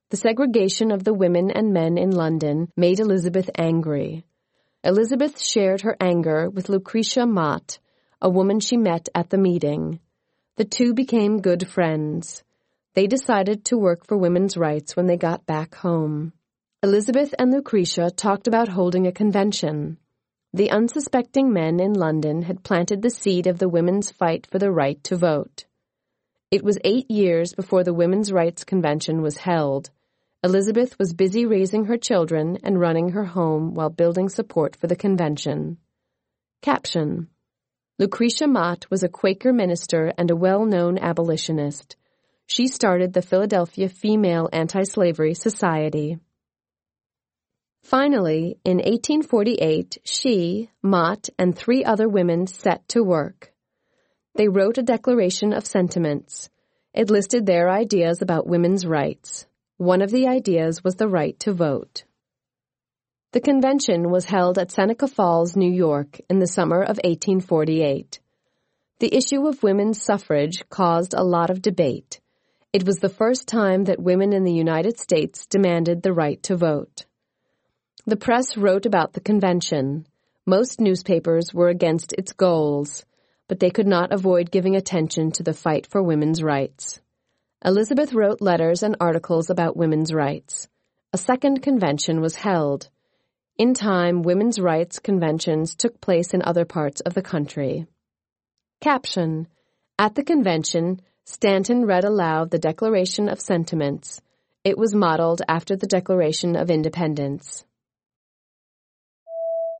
The segregation of the women and men in London made Elizabeth angry. Elizabeth shared her anger with Lucretia Mott, a woman she met at the meeting. The two became good friends. They decided to work for women's rights when they got back home. Elizabeth and Lucretia talked about holding a convention. The unsuspecting men in London had planted the seed of the women's fight for the right to vote. It was 8 years before the Women's Rights Convention was held. Elizabeth was busy raising her children and running her home while building support for the convention. Caption: Lucretia Mott was a Quaker minister and a well-known abolitionist. She started the Philadelphia Female Anti-Slavery Society. Finally, in 1848, she, Mott, and 3 other women set to work. They wrote a declaration of sentiments. It listed their ideas about women's rights. One of the ideas was the right to vote. The convention was held at Seneca Falls, New York, in the summer of 1848. The issue of women's suffrage caused a lot of debate. It was the first time that women in the United States demanded the right to vote. The press wrote about the convention. Most newspapers were against its goals, but they could not avoid giving attention to the fight for women's rights. Elizabeth wrote letters and articles about women's rights. A second convention was held. In time, women's rights conventions took place in other parts of the country. Caption: At the convention, Stanton read aloud the Declaration of Sentiments. It was modeled after the Declaration of Independence.